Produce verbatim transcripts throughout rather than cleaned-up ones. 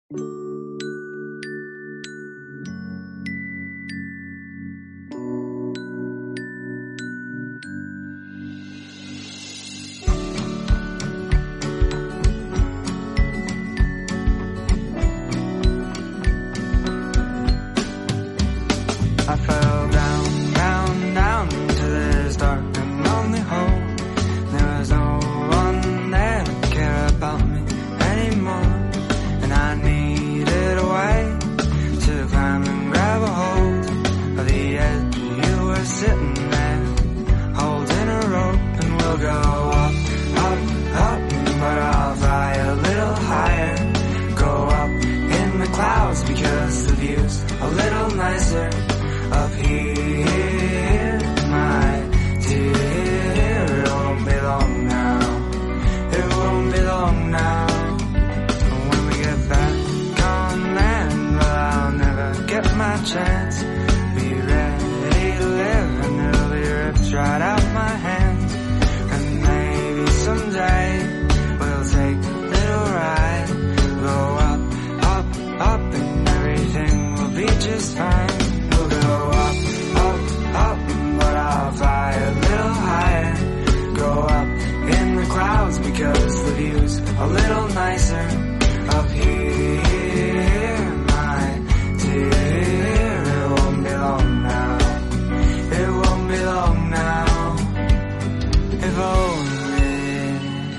I fell down, down, down to this dark and lonely hole. There was no one there to care about me anymore, and I needed a way to climb and grab a hold of the edge. You were sitting there, holding a rope, and we'll go up, up, up, but I'll fly a little higher. Go up in the clouds because the view's a little nicer up here, my dear. It won't be long now, it won't be long now. When we get back on land, well, I'll never get my chance. Be ready to live, and it'll be ripped right out my hands. And maybe someday we'll take a little ride, go up, up, up, and everything will be just fine. We'll go up, up, up, but I'll fly a little higher. Go up in the clouds because the view's a little nicer up here, my dear. It won't be long now, it won't be long now. If only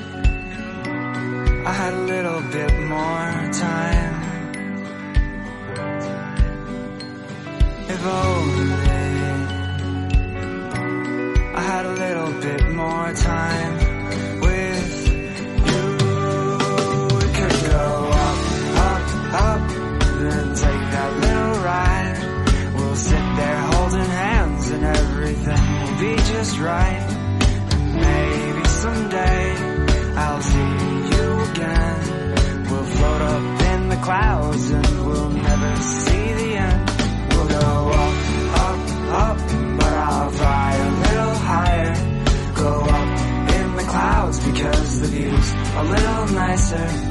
I had a little bit more time. If only I had a little bit more time with you. We could go up, up, up, and take that little ride. We'll sit there holding hands and everything will be just right. And maybe someday I'll see you again. We'll float up in the clouds and we'll never see the end. We'll go up, up, up, but I'll fly a little higher. Go up in the clouds because the view's a little nicer